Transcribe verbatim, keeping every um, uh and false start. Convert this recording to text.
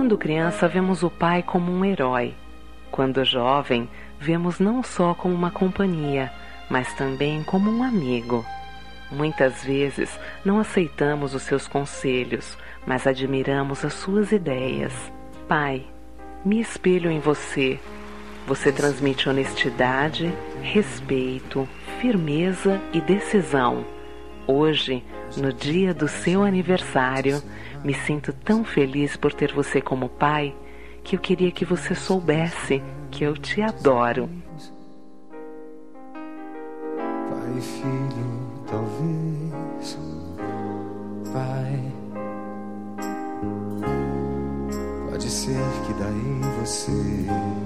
Quando criança, vemos o pai como um herói. Quando jovem, vemos não só como uma companhia, mas também como um amigo. Muitas vezes não aceitamos os seus conselhos, mas admiramos as suas ideias. Pai, me espelho em você. Você transmite honestidade, respeito, firmeza e decisão. Hoje, no dia do seu aniversário, me sinto tão feliz por ter você como pai, que eu queria que você soubesse que eu te adoro. Pai e filho, talvez, pai. Pode ser que daí você